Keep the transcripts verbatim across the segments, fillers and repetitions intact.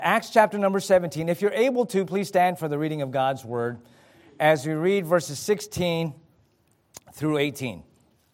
Acts chapter number seventeen. If you're able to, please stand for the reading of God's Word as we read verses sixteen through eighteen.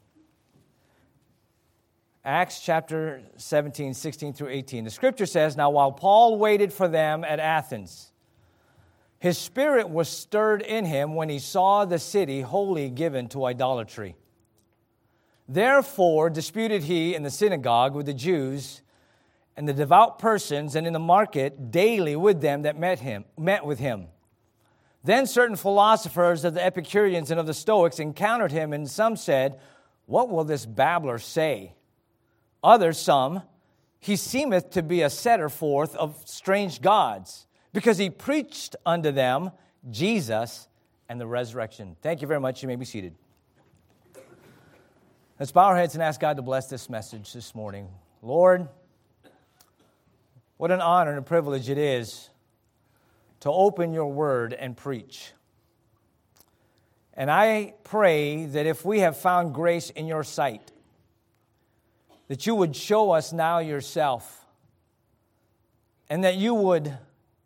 Acts chapter seventeen, sixteen through eighteen. The Scripture says, "Now while Paul waited for them at Athens, his spirit was stirred in him when he saw the city wholly given to idolatry. Therefore disputed he in the synagogue with the Jews and the devout persons, and in the market daily with them that met him, met with him. Then certain philosophers of the Epicureans and of the Stoics encountered him, and some said, 'What will this babbler say?' Others, some, 'He seemeth to be a setter forth of strange gods, because he preached unto them Jesus and the resurrection.'" Thank you very much. You may be seated. Let's bow our heads and ask God to bless this message this morning. Lord, what an honor and a privilege it is to open your word and preach. And I pray that if we have found grace in your sight, that you would show us now yourself, and that you would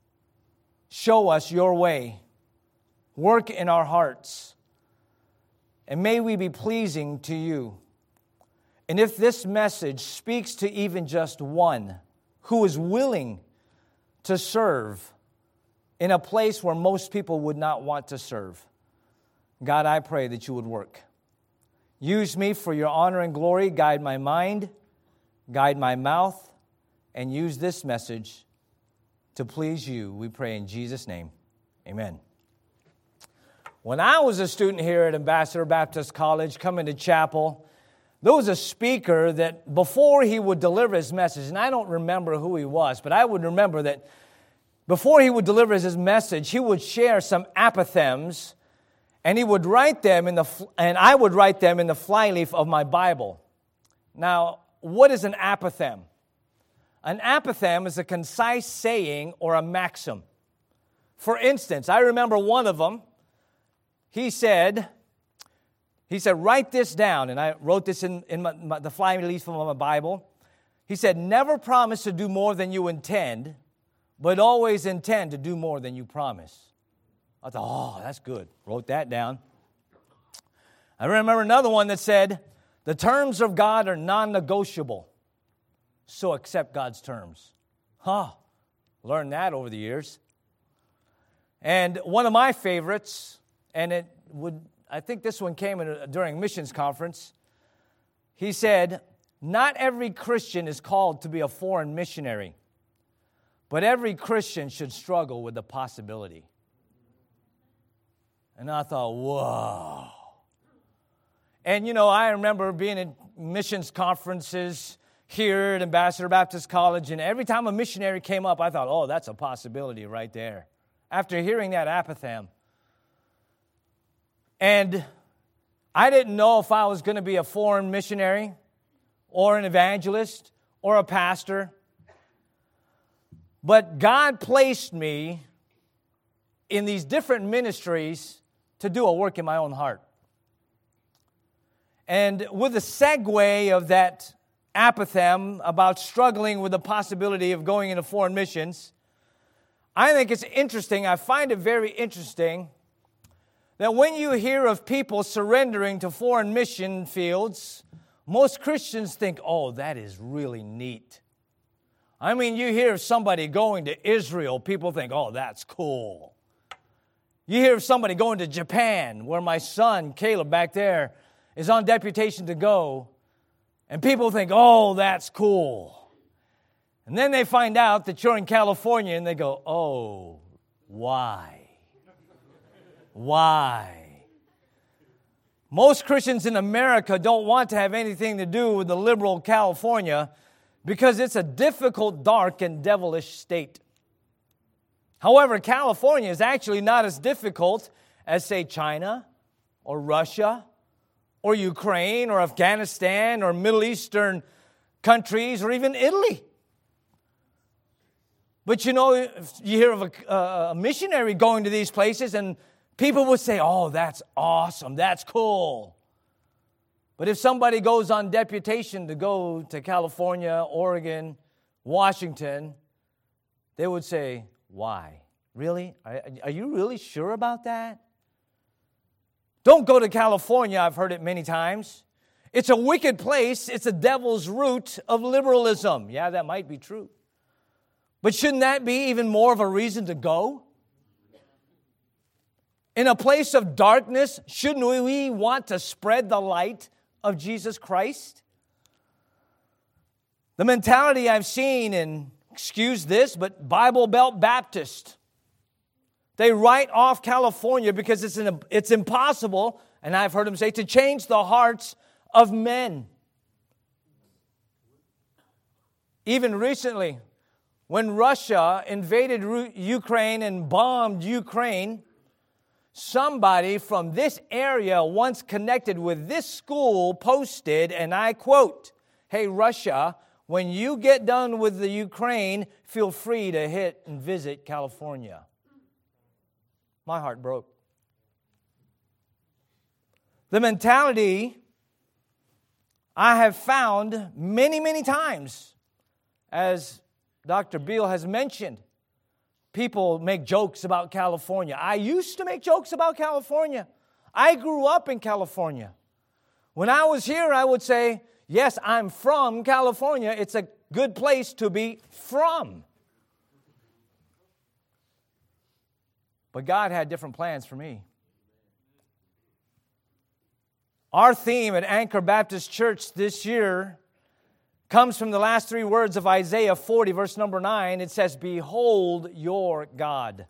show us your way, work in our hearts, and may we be pleasing to you. And if this message speaks to even just one who is willing to serve in a place where most people would not want to serve, God, I pray that you would work. Use me for your honor and glory. Guide my mind, guide my mouth, and use this message to please you. We pray in Jesus' name. Amen. When I was a student here at Ambassador Baptist College, coming to chapel, there was a speaker that before he would deliver his message, and I don't remember who he was, but I would remember that before he would deliver his message, he would share some apothegms, and he would write them in the, and I would write them in the flyleaf of my Bible. Now, what is an apothegm? An apothegm is a concise saying or a maxim. For instance, I remember one of them. He said, he said, write this down. And I wrote this in, in my, my, the flyleaf of my Bible. He said, never promise to do more than you intend, but always intend to do more than you promise. I thought, oh, that's good. Wrote that down. I remember another one that said, the terms of God are non-negotiable, so accept God's terms. Huh, learned that over the years. And one of my favorites, and it would, I think this one came in a, during a missions conference. He said, not every Christian is called to be a foreign missionary, but every Christian should struggle with the possibility. And I thought, whoa. And, you know, I remember being at missions conferences here at Ambassador Baptist College, and every time a missionary came up, I thought, oh, that's a possibility right there. After hearing that apothegm. And I didn't know if I was going to be a foreign missionary or an evangelist or a pastor. But God placed me in these different ministries to do a work in my own heart. And with the segue of that apothegm about struggling with the possibility of going into foreign missions, I think it's interesting, I find it very interesting, that when you hear of people surrendering to foreign mission fields, most Christians think, oh, that is really neat. I mean, you hear of somebody going to Israel, people think, oh, that's cool. You hear of somebody going to Japan, where my son, Caleb, back there, is on deputation to go, and people think, oh, that's cool. And then they find out that you're in California, and they go, oh, why? Why? Most Christians in America don't want to have anything to do with the liberal California because it's a difficult, dark, and devilish state. However, California is actually not as difficult as, say, China or Russia or Ukraine or Afghanistan or Middle Eastern countries or even Italy. But you know, if you hear of a, a missionary going to these places and people would say, oh, that's awesome, that's cool. But if somebody goes on deputation to go to California, Oregon, Washington, they would say, why? Really? Are, are you really sure about that? Don't go to California, I've heard it many times. It's a wicked place. It's a devil's root of liberalism. Yeah, that might be true. But shouldn't that be even more of a reason to go? In a place of darkness, shouldn't we want to spread the light of Jesus Christ? The mentality I've seen in, excuse this, but Bible Belt Baptist. They write off California because it's, an, it's impossible, and I've heard them say, to change the hearts of men. Even recently, when Russia invaded Ukraine and bombed Ukraine, somebody from this area once connected with this school posted, and I quote, "Hey, Russia, when you get done with the Ukraine, feel free to hit and visit California." My heart broke. The mentality I have found many, many times, as Doctor Beal has mentioned, people make jokes about California. I used to make jokes about California. I grew up in California. When I was here, I would say, yes, I'm from California. It's a good place to be from. But God had different plans for me. Our theme at Anchor Baptist Church this year comes from the last three words of Isaiah forty, verse number nine. It says, "Behold your God."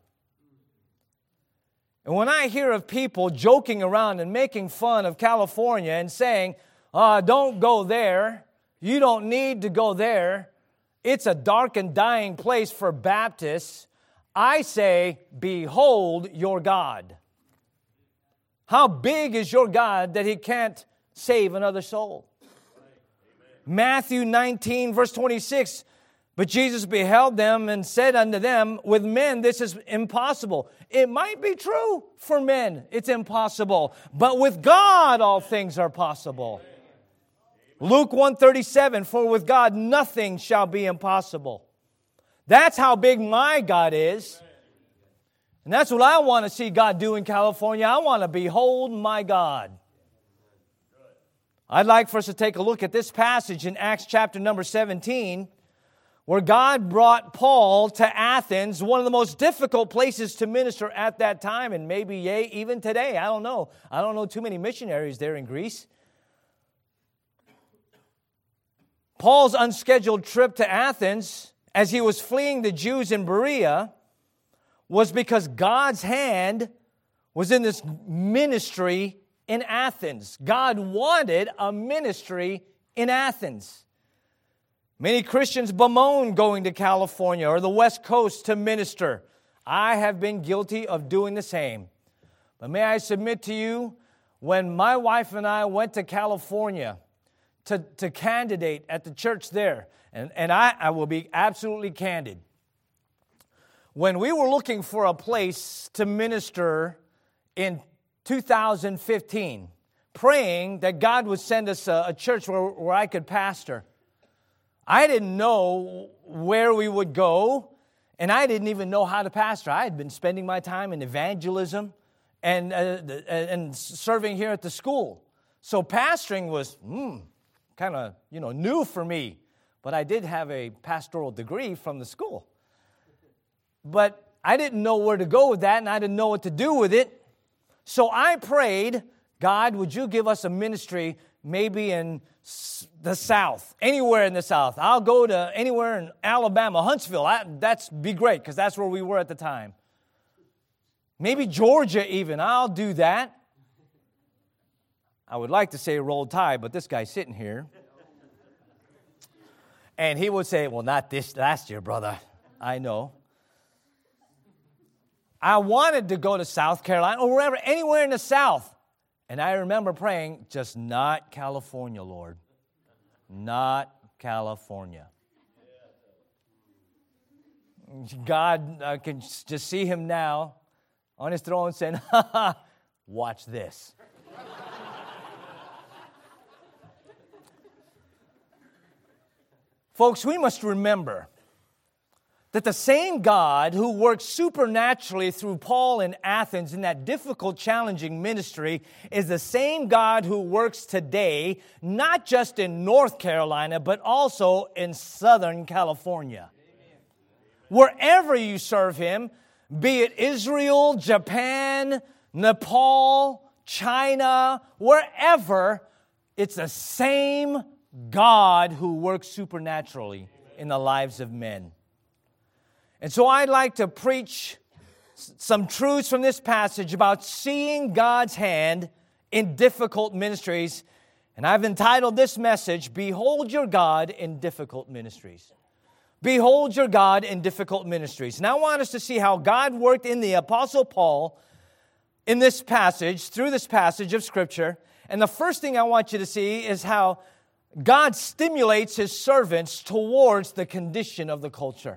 And when I hear of people joking around and making fun of California and saying, uh, don't go there, you don't need to go there, it's a dark and dying place for Baptists, I say, behold your God. How big is your God that He can't save another soul? Matthew nineteen, verse twenty-six, "But Jesus beheld them and said unto them, with men this is impossible." It might be true for men, it's impossible. But with God all things are possible. Luke one thirty-seven, "For with God nothing shall be impossible." That's how big my God is. And that's what I want to see God do in California. I want to behold my God. I'd like for us to take a look at this passage in Acts chapter number seventeen, where God brought Paul to Athens, one of the most difficult places to minister at that time, and maybe yea, even today. I don't know. I don't know too many missionaries there in Greece. Paul's unscheduled trip to Athens, as he was fleeing the Jews in Berea, was because God's hand was in this ministry in Athens. God wanted a ministry in Athens. Many Christians bemoan going to California or the West Coast to minister. I have been guilty of doing the same. But may I submit to you, when my wife and I went to California to, to candidate at the church there, and, and I, I will be absolutely candid, when we were looking for a place to minister in two thousand fifteen, praying that God would send us a, a church where, where I could pastor, I didn't know where we would go, and I didn't even know how to pastor. I had been spending my time in evangelism and, uh, and serving here at the school. So pastoring was mm, kind of, you know, new for me, but I did have a pastoral degree from the school. But I didn't know where to go with that, and I didn't know what to do with it. So I prayed, God, would you give us a ministry maybe in the South, anywhere in the South. I'll go to anywhere in Alabama, Huntsville. I, that's be great, because that's where we were at the time. Maybe Georgia even. I'll do that. I would like to say Roll Tide, but this guy's sitting here. And he would say, well, not this last year, brother. I know. I wanted to go to South Carolina or wherever, anywhere in the South. And I remember praying, just not California, Lord. Not California. God, I can just see Him now on His throne saying, ha ha, watch this. Folks, we must remember that the same God who worked supernaturally through Paul in Athens in that difficult, challenging ministry is the same God who works today, not just in North Carolina, but also in Southern California. Amen. Wherever you serve Him, be it Israel, Japan, Nepal, China, wherever, it's the same God who works supernaturally in the lives of men. And so I'd like to preach some truths from this passage about seeing God's hand in difficult ministries. And I've entitled this message, Behold Your God in Difficult Ministries. Behold your God in difficult ministries. And I want us to see how God worked in the Apostle Paul in this passage, through this passage of Scripture. And the first thing I want you to see is how God stimulates His servants towards the condition of the culture.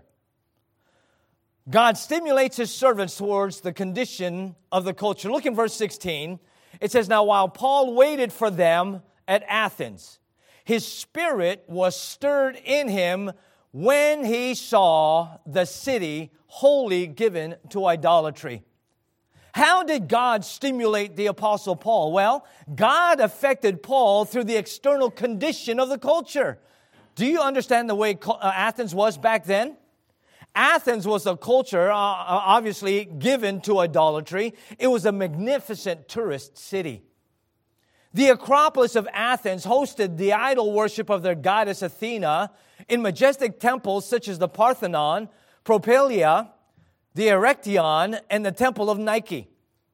God stimulates His servants towards the condition of the culture. Look in verse sixteen. It says, Now while Paul waited for them at Athens, his spirit was stirred in him when he saw the city wholly given to idolatry. How did God stimulate the Apostle Paul? Well, God affected Paul through the external condition of the culture. Do you understand the way Athens was back then? Athens was a culture, uh, obviously, given to idolatry. It was a magnificent tourist city. The Acropolis of Athens hosted the idol worship of their goddess Athena in majestic temples such as the Parthenon, Propylaea, the Erechtheion, and the Temple of Nike.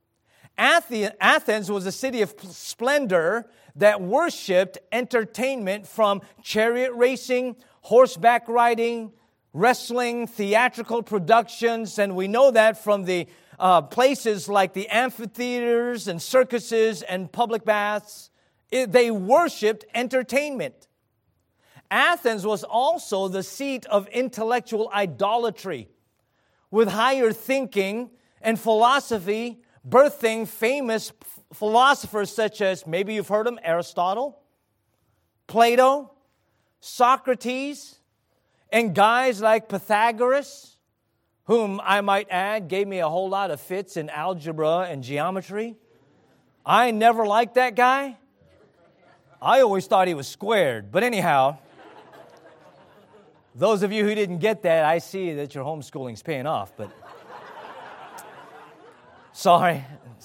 Athens was a city of splendor that worshipped entertainment from chariot racing, horseback riding, wrestling, theatrical productions, and we know that from the uh, places like the amphitheaters and circuses and public baths. It, they worshipped entertainment. Athens was also the seat of intellectual idolatry, with higher thinking and philosophy birthing famous philosophers such as, maybe you've heard them, Aristotle, Plato, Socrates, and guys like Pythagoras, whom I might add gave me a whole lot of fits in algebra and geometry. I never liked that guy. I always thought he was squared. But anyhow, those of you who didn't get that, I see that your homeschooling's paying off, but sorry.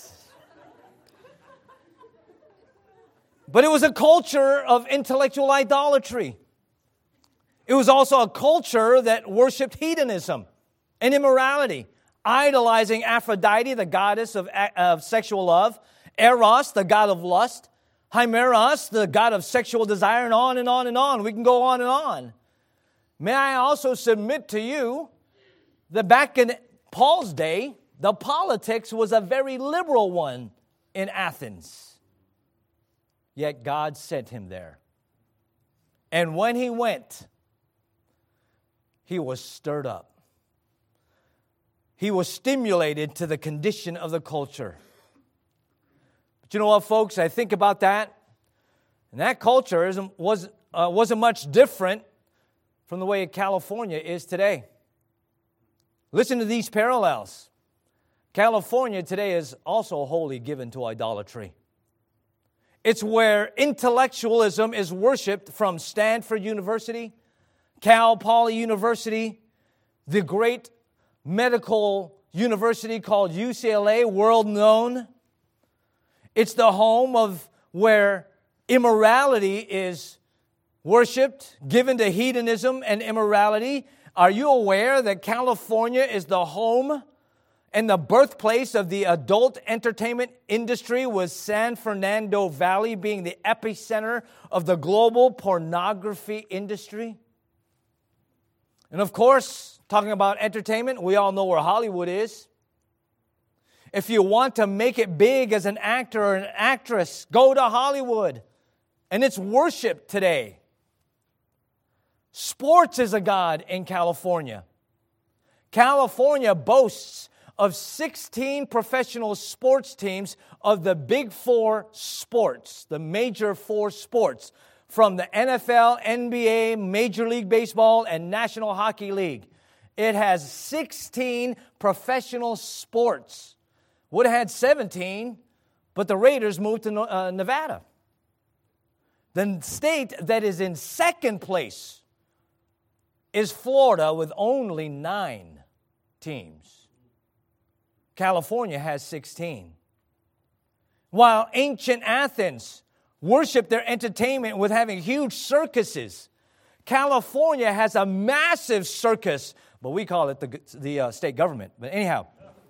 But it was a culture of intellectual idolatry. It was also a culture that worshipped hedonism and immorality, idolizing Aphrodite, the goddess of, of sexual love, Eros, the god of lust, Hymeros, the god of sexual desire, and on and on and on. We can go on and on. May I also submit to you that back in Paul's day, the politics was a very liberal one in Athens. Yet God sent him there. And when he went, he was stirred up. He was stimulated to the condition of the culture. But you know what, folks? I think about that. And that culture isn't, was, uh, wasn't much different from the way California is today. Listen to these parallels. California today is also wholly given to idolatry. It's where intellectualism is worshipped from Stanford University, Cal Poly University, the great medical university called U C L A, world known. It's the home of where immorality is worshipped, given to hedonism and immorality. Are you aware that California is the home and the birthplace of the adult entertainment industry, with San Fernando Valley being the epicenter of the global pornography industry? And of course, talking about entertainment, we all know where Hollywood is. If you want to make it big as an actor or an actress, go to Hollywood. And it's worshiped today. Sports is a god in California. California boasts of sixteen professional sports teams of the big four sports, the major four sports, from the N F L, N B A, Major League Baseball, and National Hockey League. It has sixteen professional sports. Would have had seventeen, but the Raiders moved to uh, Nevada. The state that is in second place is Florida with only nine teams. California has sixteen. While ancient Athens worshiped their entertainment with having huge circuses, California has a massive circus, but we call it the, the uh, state government. But anyhow,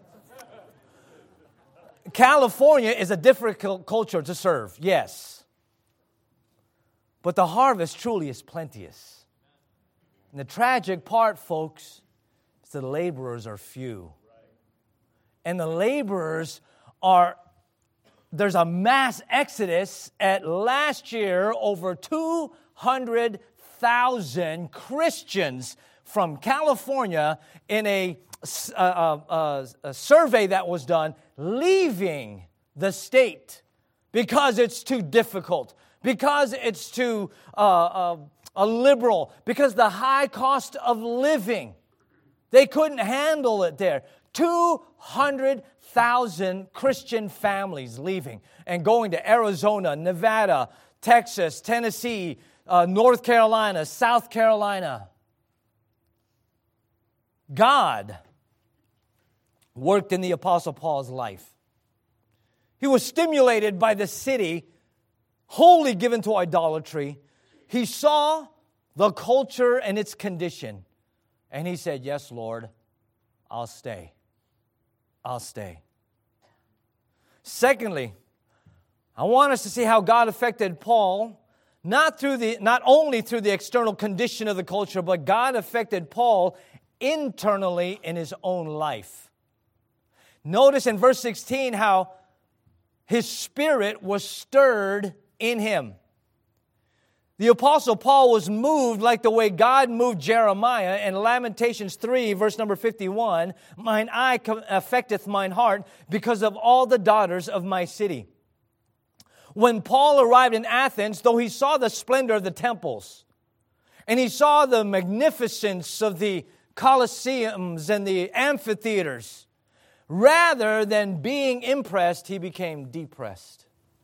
California is a difficult culture to serve, yes. But the harvest truly is plenteous. And the tragic part, folks, is the laborers are few. And the laborers are, there's a mass exodus. At last year, over two hundred thousand Christians from California in a, a, a, a survey that was done leaving the state because it's too difficult, because it's too uh, uh, liberal, because the high cost of living. They couldn't handle it there. two hundred thousand Christian families leaving and going to Arizona, Nevada, Texas, Tennessee, uh, North Carolina, South Carolina. God worked in the Apostle Paul's life. He was stimulated by the city wholly given to idolatry. He saw the culture and its condition. And he said, yes, Lord, I'll stay. I'll stay. Secondly, I want us to see how God affected Paul, not through the not only through the external condition of the culture, but God affected Paul internally in his own life. Notice in verse sixteen how his spirit was stirred in him. The Apostle Paul was moved like the way God moved Jeremiah in Lamentations three, verse number fifty-one. Mine eye affecteth mine heart because of all the daughters of my city. When Paul arrived in Athens, though he saw the splendor of the temples, and he saw the magnificence of the colosseums and the amphitheaters, rather than being impressed, he became depressed.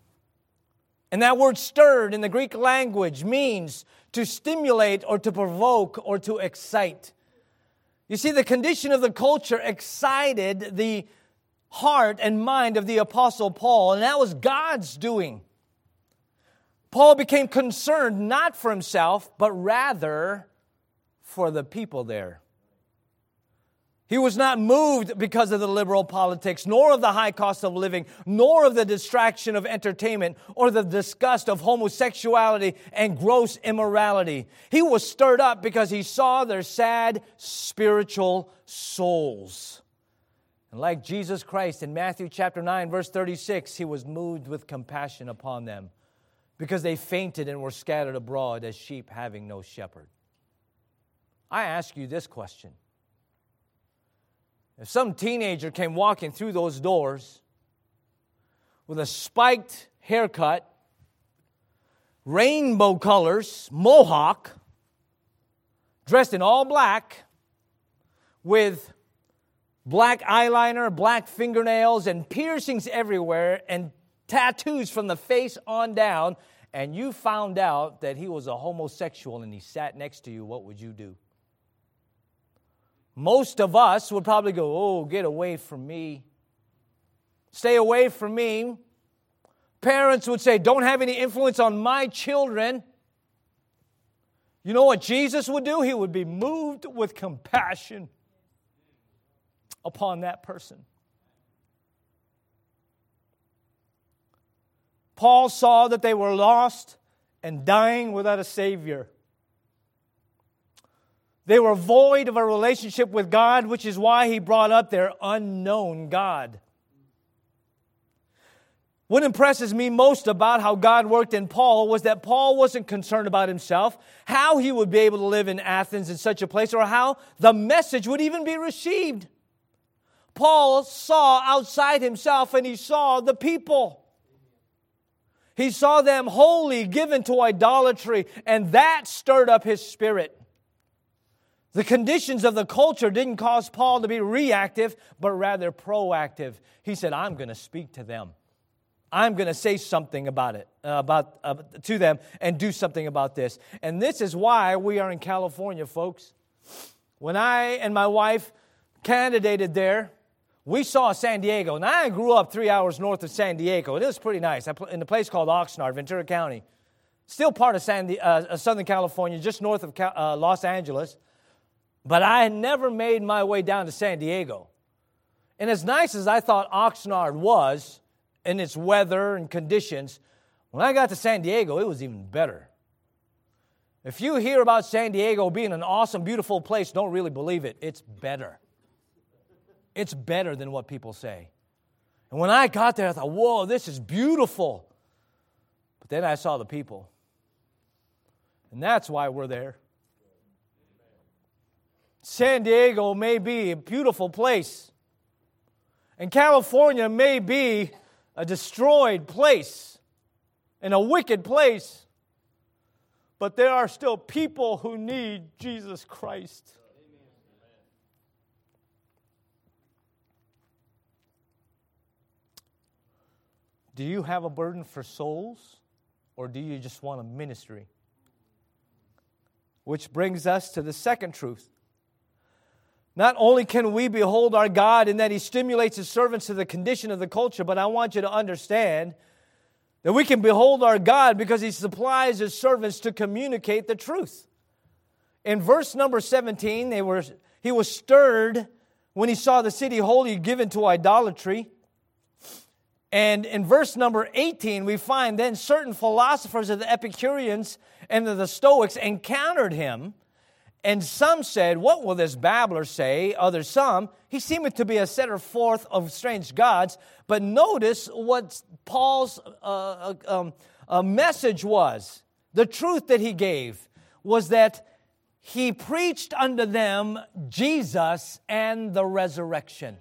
And that word stirred in the Greek language means to stimulate or to provoke or to excite. You see, the condition of the culture excited the heart and mind of the Apostle Paul, and that was God's doing. Paul became concerned not for himself, but rather for the people there. He was not moved because of the liberal politics, nor of the high cost of living, nor of the distraction of entertainment, or the disgust of homosexuality and gross immorality. He was stirred up because he saw their sad spiritual souls. And like Jesus Christ in Matthew chapter nine, verse thirty-six, he was moved with compassion upon them because they fainted and were scattered abroad as sheep having no shepherd. I ask you this question. If some teenager came walking through those doors with a spiked haircut, rainbow colors, mohawk, dressed in all black, with black eyeliner, black fingernails, and piercings everywhere, and tattoos from the face on down, and you found out that he was a homosexual and he sat next to you, what would you do? Most of us would probably go, oh, get away from me. Stay away from me. Parents would say, don't have any influence on my children. You know what Jesus would do? He would be moved with compassion upon that person. Paul saw that they were lost and dying without a Savior. They were void of a relationship with God, which is why he brought up their unknown God. What impresses me most about how God worked in Paul was that Paul wasn't concerned about himself, how he would be able to live in Athens in such a place, or how the message would even be received. Paul saw outside himself and he saw the people. He saw them wholly given to idolatry, and that stirred up his spirit. The conditions of the culture didn't cause Paul to be reactive, but rather proactive. He said, I'm going to speak to them. I'm going to say something about it, uh, about uh, to them, and do something about this. And this is why we are in California, folks. When I and my wife candidated there, we saw San Diego. And I grew up three hours north of San Diego. It was pretty nice, in a place called Oxnard, Ventura County. Still part of San, uh, Southern California, just north of uh, Los Angeles. But I had never made my way down to San Diego. And as nice as I thought Oxnard was, in its weather and conditions, when I got to San Diego, it was even better. If you hear about San Diego being an awesome, beautiful place, don't really believe it. It's better. It's better than what people say. And when I got there, I thought, whoa, this is beautiful. But then I saw the people. And that's why we're there. San Diego may be a beautiful place. And California may be a destroyed place and a wicked place. But there are still people who need Jesus Christ. Do you have a burden for souls, or do you just want a ministry? Which brings us to the second truth. Not only can we behold our God in that He stimulates His servants to the condition of the culture, but I want you to understand that we can behold our God because He supplies His servants to communicate the truth. In verse number seventeen, they were, he was stirred when he saw the city wholly given to idolatry. And in verse number eighteen, we find then certain philosophers of the Epicureans and of the Stoics encountered him. And some said, what will this babbler say? Others some, he seemeth to be a setter forth of strange gods. But notice what Paul's uh, um, uh, message was. The truth that he gave was that he preached unto them Jesus and the resurrection.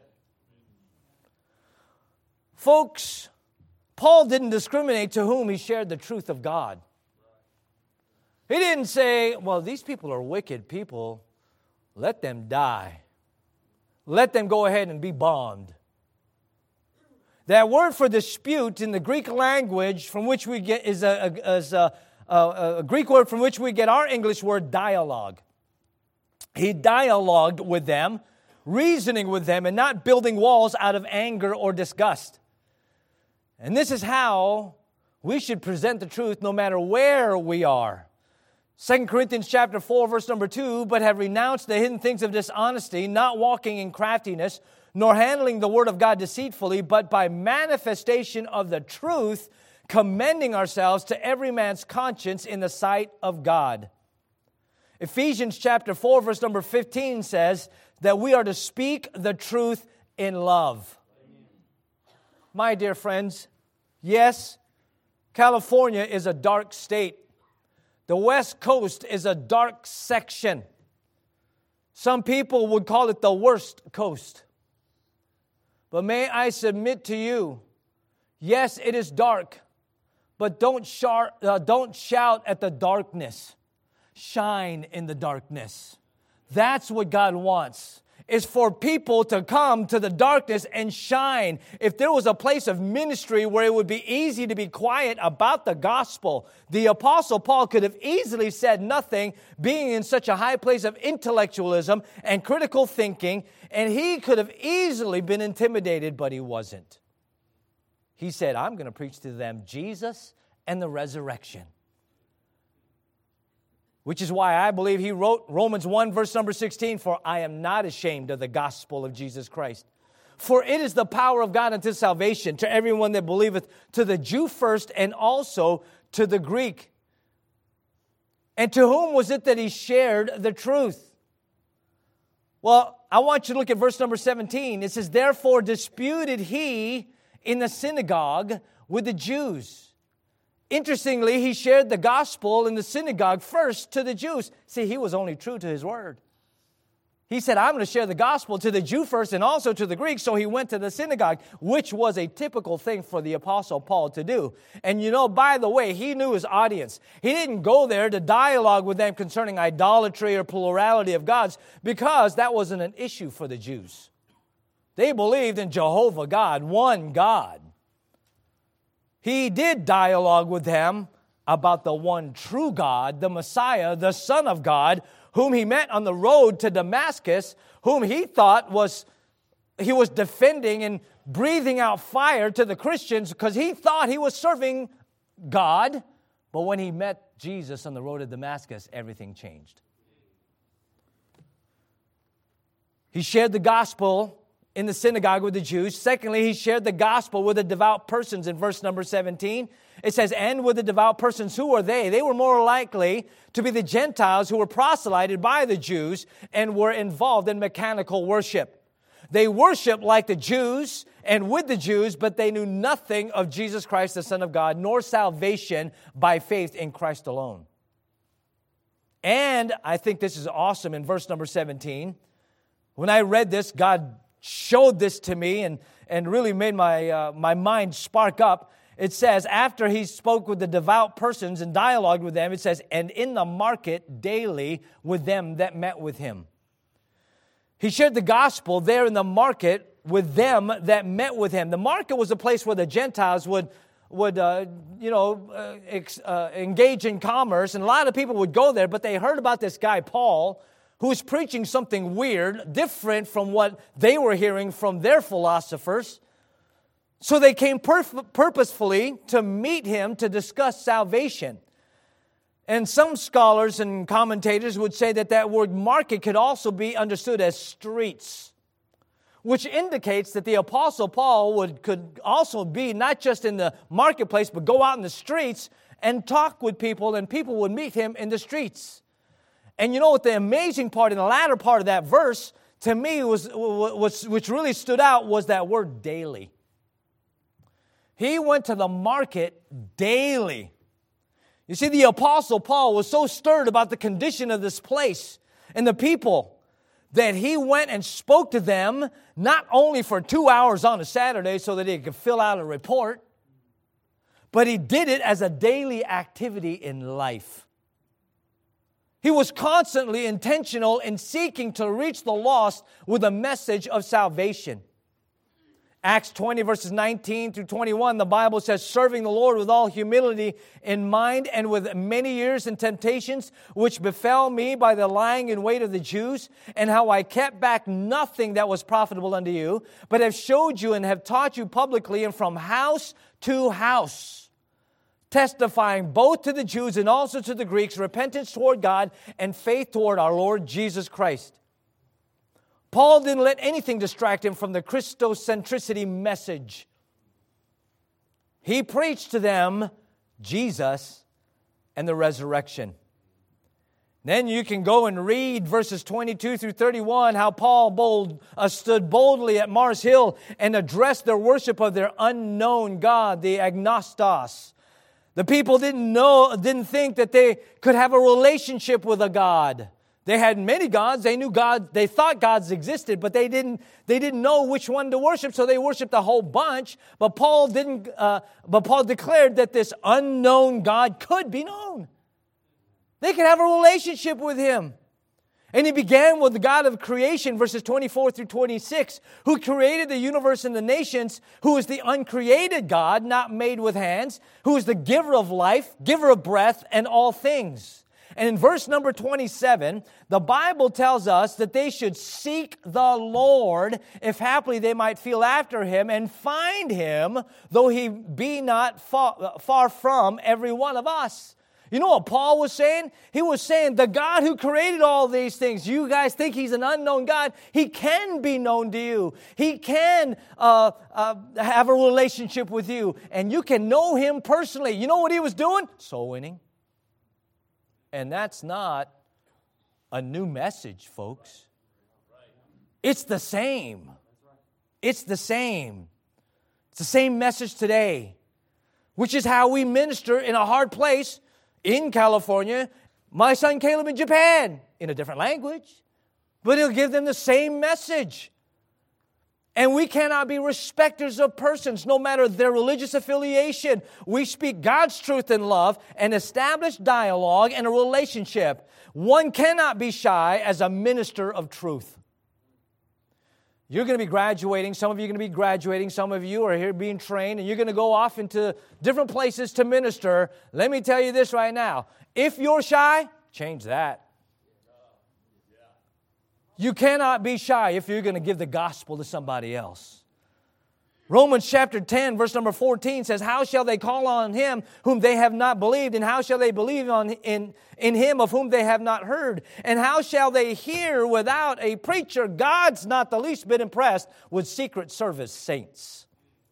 Folks, Paul didn't discriminate to whom he shared the truth of God. He didn't say, well, these people are wicked people. Let them die. Let them go ahead and be bombed. That word for dispute in the Greek language from which we get is a, a, is a, a, a Greek word from which we get our English word dialogue. He dialogued with them, reasoning with them, and not building walls out of anger or disgust. And this is how we should present the truth no matter where we are. Second Corinthians chapter four, verse number two, but have renounced the hidden things of dishonesty, not walking in craftiness, nor handling the word of God deceitfully, but by manifestation of the truth, commending ourselves to every man's conscience in the sight of God. Ephesians chapter four, verse number fifteen says that we are to speak the truth in love. My dear friends, yes, California is a dark state. The West Coast is a dark section. Some people would call it the worst coast. But may I submit to you, yes, it is dark, but don't shout, uh, don't shout at the darkness. Shine in the darkness. That's what God wants, is for people to come to the darkness and shine. If there was a place of ministry where it would be easy to be quiet about the gospel, the Apostle Paul could have easily said nothing, being in such a high place of intellectualism and critical thinking, and he could have easily been intimidated, but he wasn't. He said, I'm going to preach to them Jesus and the resurrection. Which is why I believe he wrote Romans one, verse number sixteen, for I am not ashamed of the gospel of Jesus Christ. For it is the power of God unto salvation to everyone that believeth, to the Jew first and also to the Greek. And to whom was it that he shared the truth? Well, I want you to look at verse number seventeen. It says, therefore disputed he in the synagogue with the Jews. Interestingly, he shared the gospel in the synagogue first to the Jews. See, he was only true to his word. He said, I'm going to share the gospel to the Jew first and also to the Greek. So he went to the synagogue, which was a typical thing for the Apostle Paul to do. And you know, by the way, he knew his audience. He didn't go there to dialogue with them concerning idolatry or plurality of gods, because that wasn't an issue for the Jews. They believed in Jehovah God, one God. He did dialogue with them about the one true God, the Messiah, the Son of God, whom he met on the road to Damascus, whom he thought was, he was defending and breathing out fire to the Christians because he thought he was serving God. But when he met Jesus on the road to Damascus, everything changed. He shared the gospel in the synagogue with the Jews. Secondly, he shared the gospel with the devout persons in verse number seventeen. It says, and with the devout persons, who were they? They were more likely to be the Gentiles who were proselyted by the Jews and were involved in mechanical worship. They worshiped like the Jews and with the Jews, but they knew nothing of Jesus Christ, the Son of God, nor salvation by faith in Christ alone. And I think this is awesome in verse number seventeen. When I read this, God showed this to me and, and really made my, uh, my mind spark up. It says, after he spoke with the devout persons and dialogued with them, it says, and in the market daily with them that met with him. He shared the gospel there in the market with them that met with him. The market was a place where the Gentiles would, would uh, you know, uh, ex, uh, engage in commerce, and a lot of people would go there, but they heard about this guy, Paul, who was preaching something weird, different from what they were hearing from their philosophers. So they came perf- purposefully to meet him to discuss salvation. And some scholars and commentators would say that that word market could also be understood as streets, which indicates that the Apostle Paul would could also be not just in the marketplace, but go out in the streets and talk with people, and people would meet him in the streets. And you know what the amazing part in the latter part of that verse, to me, was, was which really stood out, was that word daily. He went to the market daily. You see, the Apostle Paul was so stirred about the condition of this place and the people that he went and spoke to them not only for two hours on a Saturday so that he could fill out a report, but he did it as a daily activity in life. He was constantly intentional in seeking to reach the lost with a message of salvation. Acts twenty, verses nineteen through twenty-one, the Bible says, serving the Lord with all humility in mind and with many years and temptations, which befell me by the lying in wait of the Jews, and how I kept back nothing that was profitable unto you, but have showed you and have taught you publicly and from house to house, testifying both to the Jews and also to the Greeks, repentance toward God and faith toward our Lord Jesus Christ. Paul didn't let anything distract him from the Christocentricity message. He preached to them Jesus and the resurrection. Then you can go and read verses twenty-two through thirty-one, how Paul bold, uh, stood boldly at Mars Hill and addressed their worship of their unknown God, the agnostos. The people didn't know, didn't think that they could have a relationship with a God. They had many gods. They knew God. They thought gods existed, but they didn't. They didn't know which one to worship, so they worshipped a whole bunch. But Paul didn't. Uh, but Paul declared that this unknown God could be known. They could have a relationship with Him, and he began with the God of creation, verses twenty-four through twenty-six, who created the universe and the nations, who is the uncreated God, not made with hands, who is the giver of life, giver of breath, and all things. And in verse number twenty-seven, the Bible tells us that they should seek the Lord, if haply they might feel after Him and find Him, though He be not far, far from every one of us. You know what Paul was saying? He was saying, the God who created all these things, you guys think He's an unknown God. He can be known to you. He can uh, uh, have a relationship with you, and you can know Him personally. You know what he was doing? Soul winning. And that's not a new message, folks. It's the same. It's the same. It's the same message today, which is how we minister in a hard place in California, my son Caleb in Japan, in a different language. but He'll give them the same message. And we cannot be respecters of persons, no matter their religious affiliation. We speak God's truth in love and establish dialogue and a relationship. One cannot be shy as a minister of truth. You're going to be graduating. Some of you are going to be graduating. Some of you are here being trained, and you're going to go off into different places to minister. Let me tell you this right now. If you're shy, change that. You cannot be shy if you're going to give the gospel to somebody else. Romans chapter ten, verse number fourteen says, how shall they call on Him whom they have not believed? And how shall they believe on in, in Him of whom they have not heard? And how shall they hear without a preacher? God's not the least bit impressed with Secret Service saints.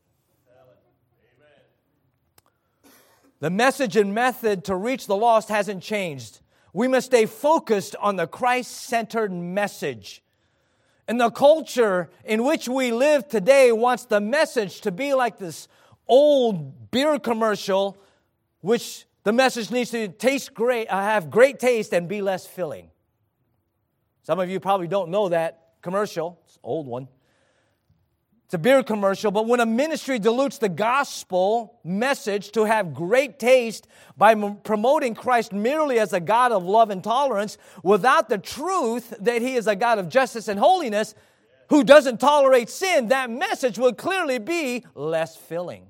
The message and method to reach the lost hasn't changed. We must stay focused on the Christ-centered message. And the culture in which we live today wants the message to be like this old beer commercial, which the message needs to taste great, uh, have great taste and be less filling. Some of you probably don't know that commercial. It's an old one. It's a beer commercial, but when a ministry dilutes the gospel message to have great taste by m- promoting Christ merely as a God of love and tolerance, without the truth that He is a God of justice and holiness who doesn't tolerate sin, that message will clearly be less filling.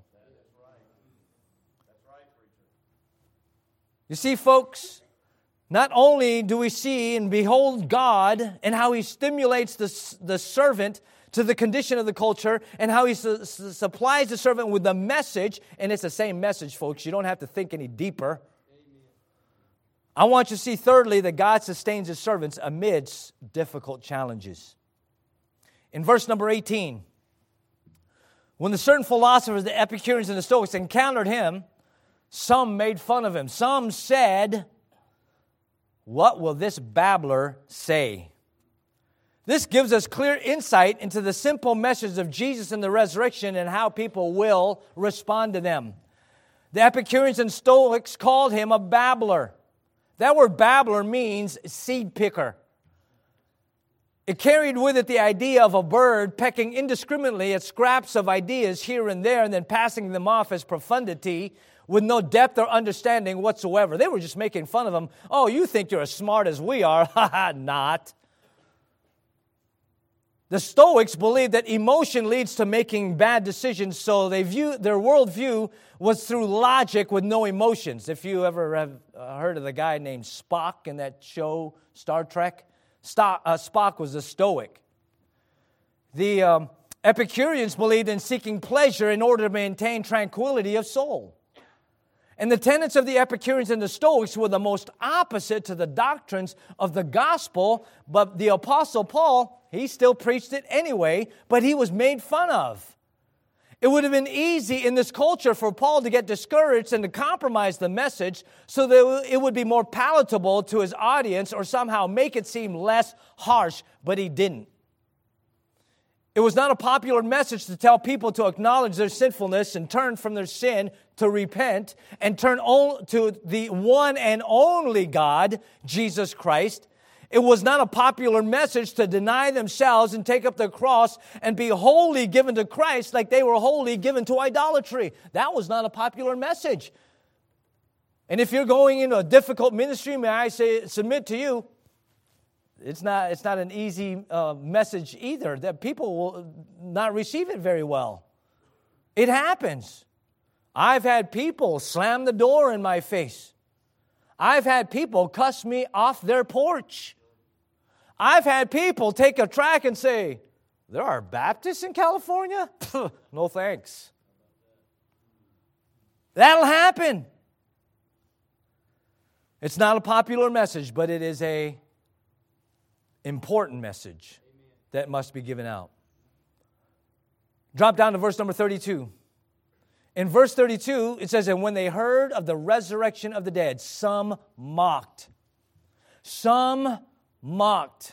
You see, folks, not only do we see and behold God and how He stimulates the, the servant to the condition of the culture and how He su- su- supplies the servant with the message, and it's the same message, folks. You don't have to think any deeper. Amen. I want you to see, thirdly, that God sustains His servants amidst difficult challenges. In verse number eighteen, when the certain philosophers, the Epicureans and the Stoics, encountered Him, some made fun of Him. Some said, what will this babbler say? This gives us clear insight into the simple message of Jesus and the resurrection and how people will respond to them. The Epicureans and Stoics called Him a babbler. That word babbler means seed picker. It carried with it the idea of a bird pecking indiscriminately at scraps of ideas here and there and then passing them off as profundity with no depth or understanding whatsoever. They were just making fun of Him. Oh, you think you're as smart as we are? Ha ha, not. The Stoics believed that emotion leads to making bad decisions, so they view their worldview was through logic with no emotions. If you ever have heard of the guy named Spock in that show, Star Trek, Spock was a Stoic. The um, Epicureans believed in seeking pleasure in order to maintain tranquility of soul. And the tenets of the Epicureans and the Stoics were the most opposite to the doctrines of the gospel, but the Apostle Paul, he still preached it anyway, but he was made fun of. It would have been easy in this culture for Paul to get discouraged and to compromise the message so that it would be more palatable to his audience or somehow make it seem less harsh, but he didn't. It was not a popular message to tell people to acknowledge their sinfulness and turn from their sin, to repent, and turn to the one and only God, Jesus Christ. It was not a popular message to deny themselves and take up their cross and be wholly given to Christ like they were wholly given to idolatry. That was not a popular message. And if you're going into a difficult ministry, may I say, submit to you, It's not, it's not an easy uh, message either, that people will not receive it very well. It happens. I've had people slam the door in my face. I've had people cuss me off their porch. I've had people take a tract and say, there are Baptists in California? No thanks. That'll happen. It's not a popular message, but it is a important message that must be given out. Drop down to verse number thirty-two. In verse thirty-two, it says, and when they heard of the resurrection of the dead, some mocked. Some mocked.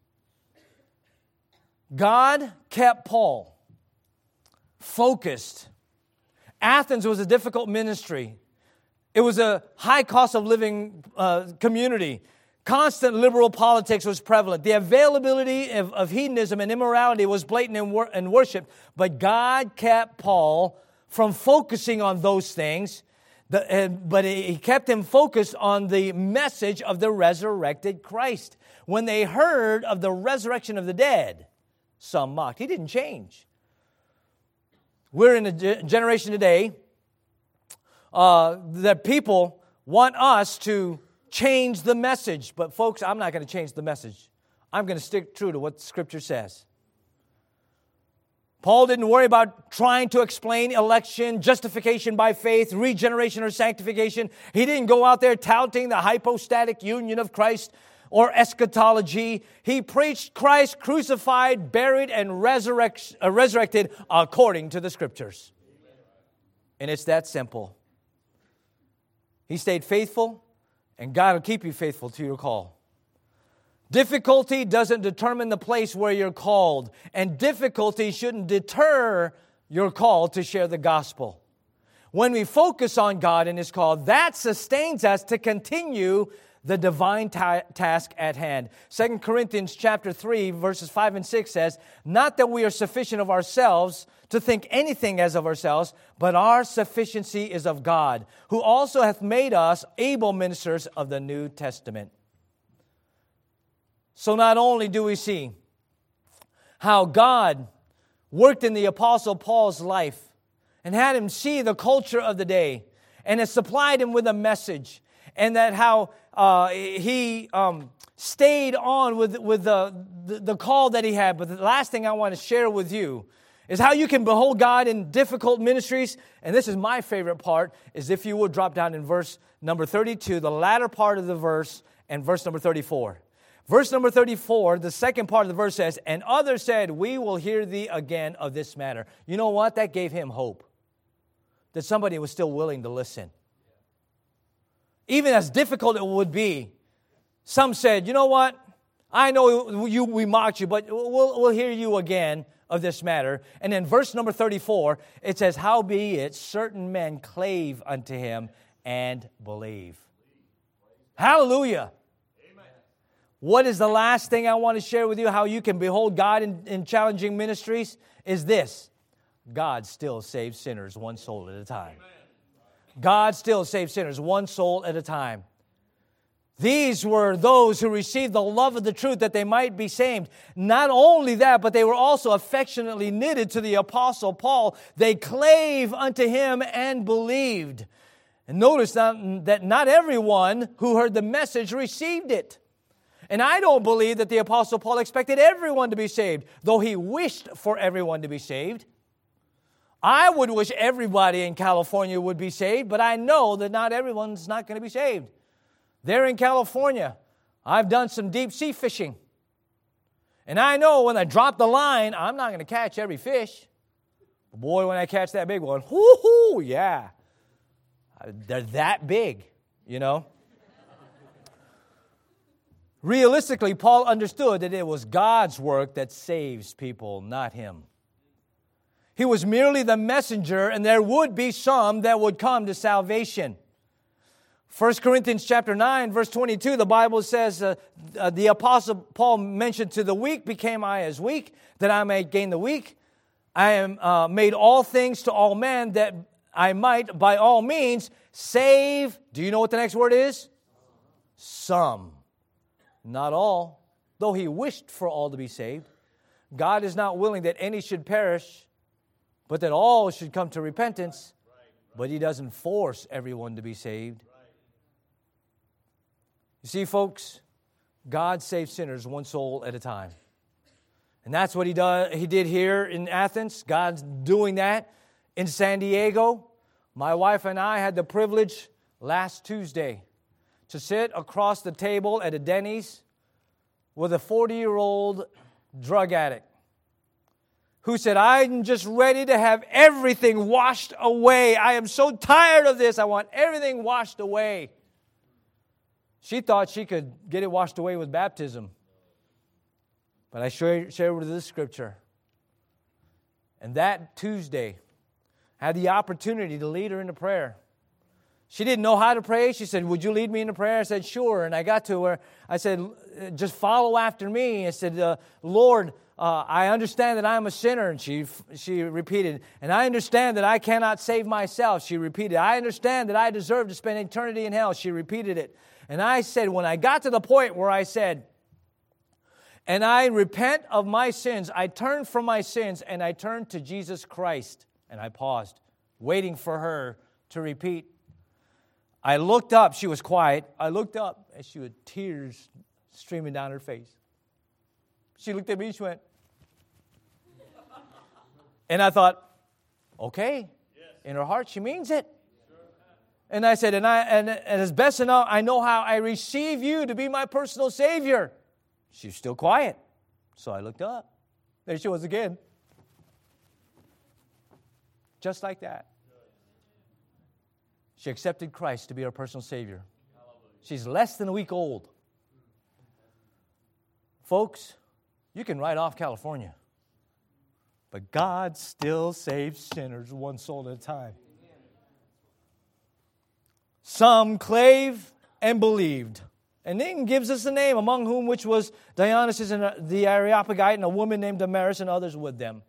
God kept Paul focused. Athens was a difficult ministry. It was a high cost of living uh, community. Constant liberal politics was prevalent. The availability of, of hedonism and immorality was blatant in, wor- in worship. But God kept Paul from focusing on those things. The, uh, but He kept him focused on the message of the resurrected Christ. When they heard of the resurrection of the dead, some mocked. He didn't change. We're in a ge- generation today uh, that people want us to change the message. But folks, I'm not going to change the message. I'm going to stick true to what the Scripture says. Paul didn't worry about trying to explain election, justification by faith, regeneration or sanctification. He didn't go out there touting the hypostatic union of Christ or eschatology. He preached Christ crucified, buried, and resurrect, uh, resurrected according to the Scriptures. And it's that simple. He stayed faithful, and God will keep you faithful to your call. Difficulty doesn't determine the place where you're called, and difficulty shouldn't deter your call to share the gospel. When we focus on God and His call, that sustains us to continue the divine ta- task at hand. Second Corinthians chapter three, verses five and six says, "Not that we are sufficient of ourselves to think anything as of ourselves, but our sufficiency is of God, who also hath made us able ministers of the New Testament." So not only do we see how God worked in the Apostle Paul's life and had him see the culture of the day and has supplied him with a message, and that how uh, he um, stayed on with, with the, the, the call that he had. But the last thing I want to share with you is how you can behold God in difficult ministries. And this is my favorite part, is if you would drop down in verse number thirty-two, the latter part of the verse, and verse number thirty-four. Verse number thirty-four, the second part of the verse says, "And others said, we will hear thee again of this matter." You know what? That gave him hope. That somebody was still willing to listen. Even as difficult it would be, some said, "You know what? I know you, we mocked you, but we'll, we'll hear you again of this matter." And then verse number thirty-four, it says, "Howbeit certain men clave unto him and believe." Hallelujah. What is the last thing I want to share with you, how you can behold God in, in challenging ministries, is this: God still saves sinners one soul at a time. God still saves sinners one soul at a time. These were those who received the love of the truth that they might be saved. Not only that, but they were also affectionately knitted to the Apostle Paul. They clave unto him and believed. And notice that, that not everyone who heard the message received it. And I don't believe that the Apostle Paul expected everyone to be saved, though he wished for everyone to be saved. I would wish everybody in California would be saved, but I know that not everyone's not going to be saved. There in California, I've done some deep sea fishing. And I know when I drop the line, I'm not going to catch every fish. But boy, when I catch that big one, whoo-hoo, yeah. They're that big, you know. Realistically, Paul understood that it was God's work that saves people, not him. He was merely the messenger, and there would be some that would come to salvation. First Corinthians chapter nine, verse twenty-two, the Bible says, uh, uh, the Apostle Paul mentioned, "To the weak became I as weak, that I may gain the weak. I am uh, made all things to all men, that I might by all means save," do you know what the next word is? Some. Not all, though he wished for all to be saved. God is not willing that any should perish, but that all should come to repentance. But he doesn't force everyone to be saved. You see, folks, God saves sinners one soul at a time. And that's what he, does, he did here in Athens. God's doing that in San Diego. My wife and I had the privilege last Tuesday to sit across the table at a Denny's with a forty-year-old drug addict who said, "I'm just ready to have everything washed away. I am so tired of this. I want everything washed away." She thought she could get it washed away with baptism. But I shared with her this scripture. And that Tuesday, I had the opportunity to lead her into prayer. She didn't know how to pray. She said, would you lead me in a prayer? I said, sure. And I got to her. I said, just follow after me. I said, uh, Lord, uh, I understand that I am a sinner. And she she repeated, and I understand that I cannot save myself. She repeated, I understand that I deserve to spend eternity in hell. She repeated it. And I said, when I got to the point where I said, and I repent of my sins, I turned from my sins, and I turned to Jesus Christ. And I paused, waiting for her to repeat. I looked up. She was quiet. I looked up, and she had tears streaming down her face. She looked at me. She went, and I thought, okay. In her heart, she means it. And I said, and I and, and as best enough, I know how I receive you to be my personal Savior. She was still quiet. So I looked up. There she was again. Just like that. She accepted Christ to be her personal Savior. She's less than a week old. Folks, you can write off California, but God still saves sinners one soul at a time. Some clave and believed. And then gives us a name, among whom which was Dionysius and the Areopagite, and a woman named Damaris, and others with them.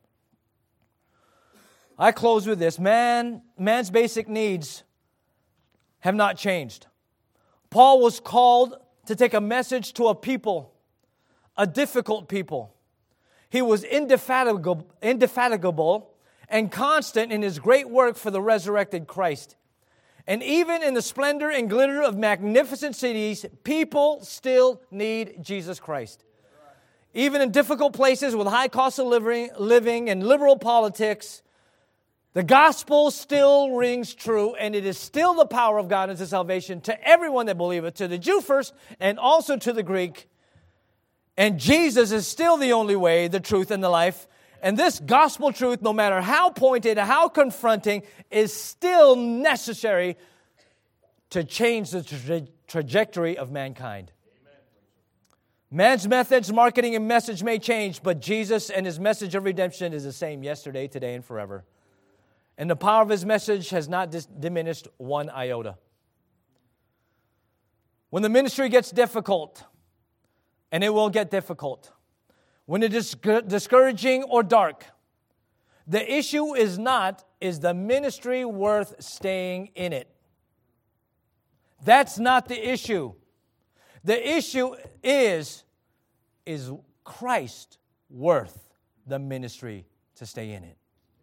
I close with this. Man, man's basic needs have not changed. Paul was called to take a message to a people, a difficult people. He was indefatigable, indefatigable and constant in his great work for the resurrected Christ. And even in the splendor and glitter of magnificent cities, people still need Jesus Christ. Even in difficult places with high cost of living, living and liberal politics, the gospel still rings true, and it is still the power of God unto salvation to everyone that believeth, to the Jew first, and also to the Greek. And Jesus is still the only way, the truth, and the life. And this gospel truth, no matter how pointed, how confronting, is still necessary to change the tra- trajectory of mankind. Amen. Man's methods, marketing, and message may change, but Jesus and His message of redemption is the same yesterday, today, and forever. And the power of His message has not dis- diminished one iota. When the ministry gets difficult, and it will get difficult, when it is discouraging or dark, the issue is not, is the ministry worth staying in it? That's not the issue. The issue is, is Christ worth the ministry to stay in it?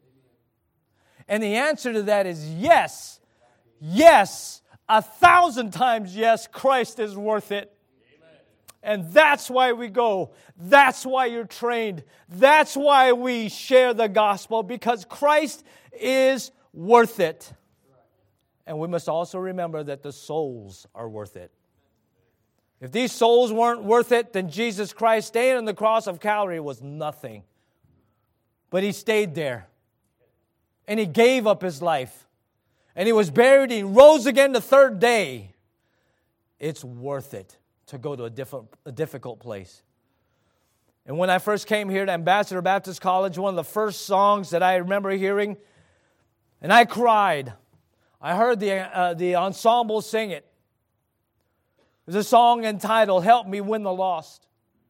And the answer to that is yes. Yes. A thousand times yes, Christ is worth it. And that's why we go. That's why you're trained. That's why we share the gospel, because Christ is worth it. And we must also remember that the souls are worth it. If these souls weren't worth it, then Jesus Christ staying on the cross of Calvary was nothing. But He stayed there. And He gave up His life. And He was buried. He rose again the third day. It's worth it to go to a, different, a difficult place. And when I first came here to Ambassador Baptist College, one of the first songs that I remember hearing, and I cried. I heard the, uh, the ensemble sing it. It was a song entitled, Help Me Win the Lost.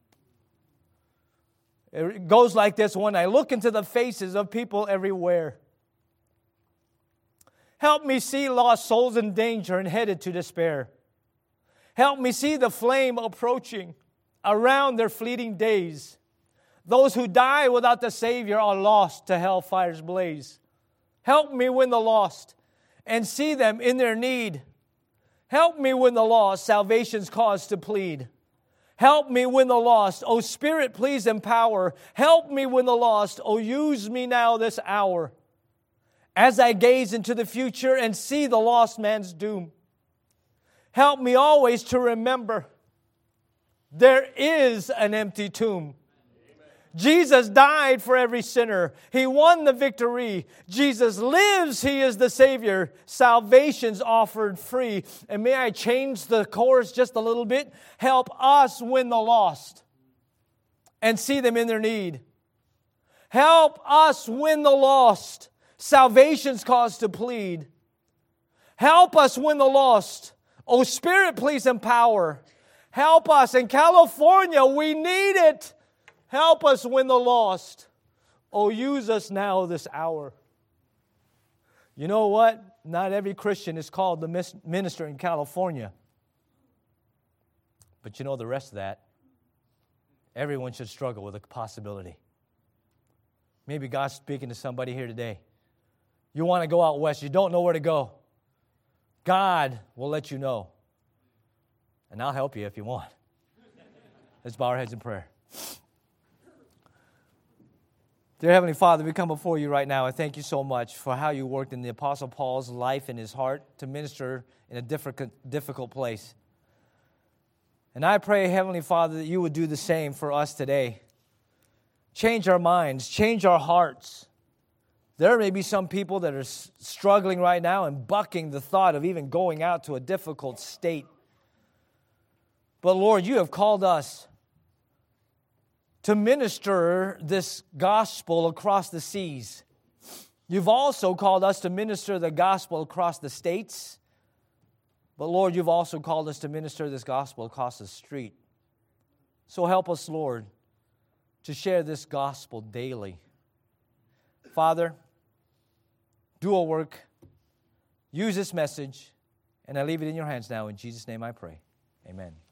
It goes like this: when I look into the faces of people everywhere, help me see lost souls in danger and headed to despair. Help me see the flame approaching around their fleeting days. Those who die without the Savior are lost to hellfire's blaze. Help me win the lost and see them in their need. Help me win the lost, salvation's cause to plead. Help me win the lost, O Spirit, please empower. Help me win the lost, O use me now this hour. As I gaze into the future and see the lost man's doom, help me always to remember there is an empty tomb. Amen. Jesus died for every sinner. He won the victory. Jesus lives. He is the Savior. Salvation's offered free. And may I change the chorus just a little bit? Help us win the lost and see them in their need. Help us win the lost. Salvation's cause to plead. Help us win the lost. Oh, Spirit, please empower. Help us. In California, we need it. Help us win the lost. Oh, use us now this hour. You know what? Not every Christian is called to minister in California. But you know the rest of that? Everyone should struggle with a possibility. Maybe God's speaking to somebody here today. You want to go out west. You don't know where to go. God will let you know. And I'll help you if you want. Let's bow our heads in prayer. Dear Heavenly Father, we come before you right now. I thank you so much for how you worked in the Apostle Paul's life and his heart to minister in a difficult, difficult place. And I pray, Heavenly Father, that you would do the same for us today. Change our minds, change our hearts. There may be some people that are struggling right now and bucking the thought of even going out to a difficult state. But Lord, you have called us to minister this gospel across the seas. You've also called us to minister the gospel across the states. But Lord, you've also called us to minister this gospel across the street. So help us, Lord, to share this gospel daily. Father, do a work. Use this message. And I leave it in your hands now. In Jesus' name I pray. Amen.